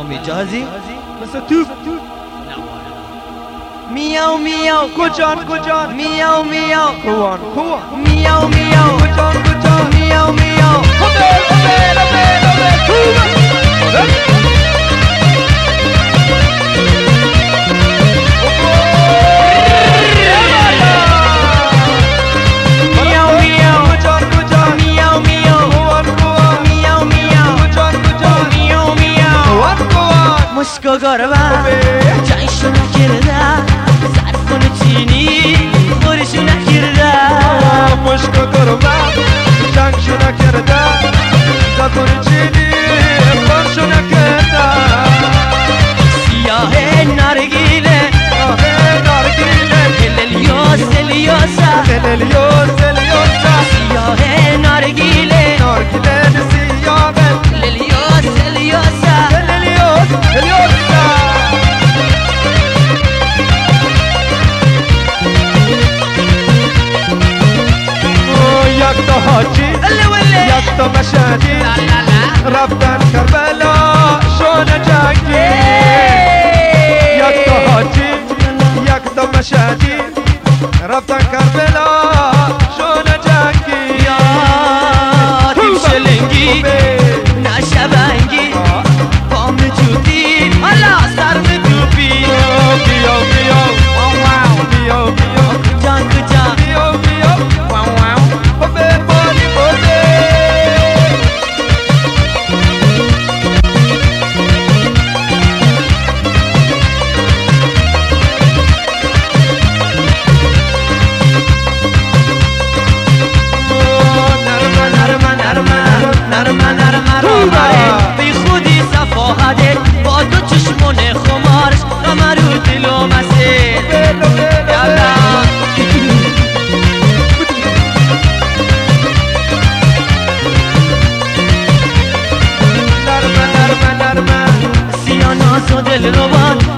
برنامه جهازی مثل توپ میاو میاو کجان میاو میاو کوان میاو میاو کجان میاو میاو مشکو گربه جایشو نکرده صرفونو چینی خورشو نکرده مشکو گربه جنگشو نکرده زبونو چینی خورشو نکرده سیاه نارگیله الیوسا سیاه نارگیله سیاه الیوسا یک تا حاجی یک تا مشهدی رفتن کربلا شون جنگی یک تا حاجی یک تا مشهدی رفتن کربلا شون جنگی یا تیشلنگی نشبنگی پام جودی حالا سر به دوبی بیو جان بابه بالی بابه نرمه بی خودی صفاحته با دو چشمون خمارش قمرو دل و مسیر یالا نرمه سیاه ناز و دل روان